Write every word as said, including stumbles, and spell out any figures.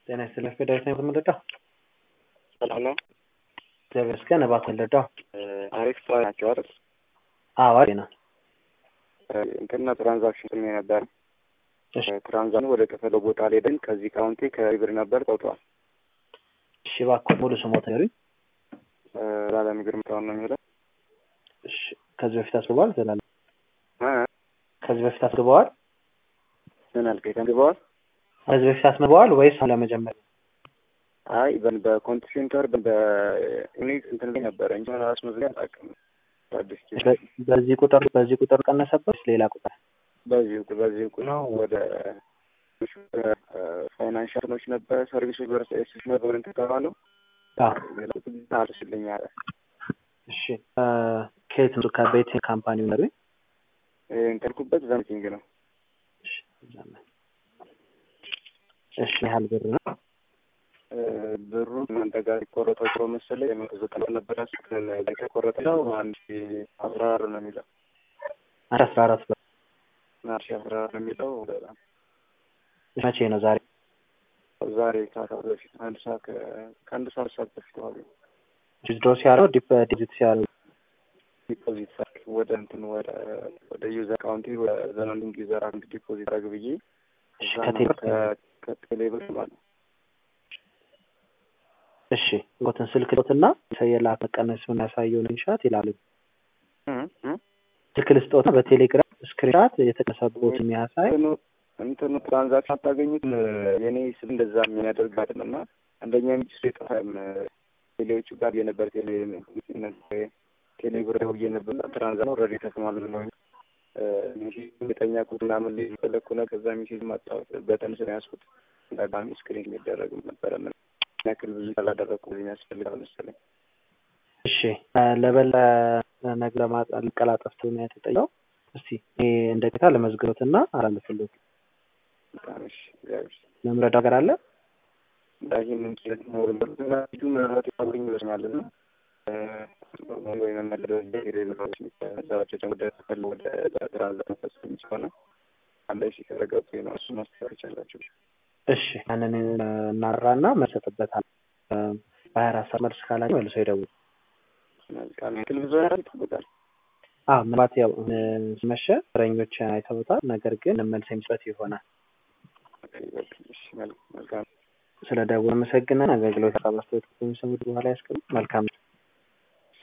ጤና ይስጥልኝ ፌዴሬሽን የምትመለከው ሰላም ነው። እግዚአብሔር ይመስገን። እባክህ ልርዳው? አሪፍ ሰው ናቸው አይደል? አዎ አሪፍ ነው። እንትና ትራንዛክሽን ስሜ ነበር። እሺ ትራንዛክሽኑ ወደ ከፈለው ቦታ ላይ ደን ከዚህ ካውንቴ ከሪብር ነበር ተውጧል። እሺ እባክህ ሙሉ ስሞት ንገሩኝ። ዘላለም ግርምታው ነው የሚለው። እሺ ከዚህ በፊት አስገባዋል? ዘላለም እ ከዚህ በፊት አስገባዋል? ምን አልከኝ? ተንግባዋል? ከዚህ በፊት አስገባዋል ወይስ ለመጀመሪያ? አይ በኮንትሪቢዩተር በዩኒክ እንትን ላይ ነበር እንጂ አስመዝገብ አላውቅም። አዲስ በዚህ ቁጥር በዚህ ቁጥር ቀነሰበት ሌላ ቁጥር በዚህ በዚህ ነው ወደ ፋይናንሻል ኖች ነበር ሰርቪሶች በርሰስ ነበር እንተካባለው። አዎ ታርስልኝ አለ። እሺ ከየት ነው? ከቤት ካምፓኒው ነው እንተልኩበት ዘምቲንግ ነው። እሺ ዘመን እሺ ያህል ብር ነው ብሩ እናንተ ጋር ይቆረጠው ጥሩ መሰለኝ። የመዘጠና ነበር አስከለ የተቆረጠው አንድ አስራ አራት ነው የሚለው አስራ አራት ብር ናርሽ አስራ አራት ነው የሚለው። በጣም መቼ ነው? ዛሬ ዛሬ ከአስራ በፊት አንድ ሰዓት ከአንድ ሰዓት ሰዓት በፊት ነው። ዲፖዚት ሲያደርግ ዲፖዚት ሲያደርግ ዲፖዚት ሳክ ወደ እንትን ወደ ወደ ዩዘር አካውንት ወደ ዘናንዲንግ ዩዘር አካውንት ዲፖዚት አድርግ ብዬ ከቴሌብር ማለት እሺ ወተን ስልክ ቁጥርና ሰየላክ መቀነስ ምን ያሳየው ኢንሻት ይላል። ስልክ ልስጦታ በቴሌግራም ስክሪንሻት የተቀሰበው የሚያሳይ እንትን ትራንዛክሽን አታገኙት። የኔ ስም እንደዛ የሚያደርግ አይደለምና አንደኛ ሚስት የጠፋም ቴሌዎቹ ጋር የነበር ቴሌ ቴሌብር ነው የነበር ትራንዛክሽን ኦልሬዲ ተስማምቶ ነው እንጂ በተኛ ቁጥና ምን ሊፈለኩ ነው። ከዛ ሚስት ማጣው በተን ስለ ያስኩት እንዳጋሚ ስክሪን የሚደረግ ነበር። ምን ያክል ብዙ ያላደረኩ የሚያስፈልጋል መሰለኝ። እሺ ለበለ ነገር ለማጣል ቀላጠፍቶ ነው የተጠየቀው። እስቲ እንደገና ለመዝገቡትና አላልፈልግ ታንሽ ያውስ መምረድ ነገር አለ ዳጊ ምን ይችላል ነው ወርበትና ጁ መራት ይፈልኝ ይመስላልና ወይ መመለስ የሌሎች የሚታዛቸው ወደ ተፈለ ወደ ትራንዛክሽን ፈጽሞ ይችላል አንዴ ሲከረገጡ ነው እሱ ማስተካከል ይችላልችሁ። እሺ ያንን እናራና መሰጥበታል በሃያ አራት ሰዓት መልስ ካላኝ መልሶ ይደውል። መልካም ቴሌቪዥን ይጠብቃል። አዎ ምናልባት ያው መሸ ረኞች አይተውታል። ነገር ግን መልስ የሚሰጥ ይሆናል። እሺ መልካም ስለ ደውል መሰግናና አገልግሎት አባስተው ተሰሙት በኋላ ያስቀምጥ። መልካም